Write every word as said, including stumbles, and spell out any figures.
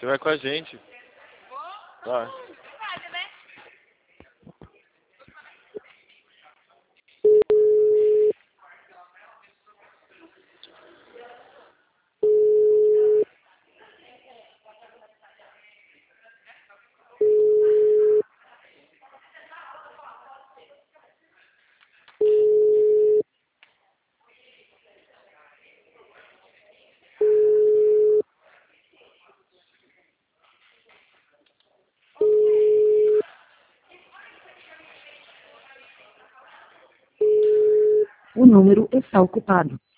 Você vai com a gente. Vai. O número está ocupado.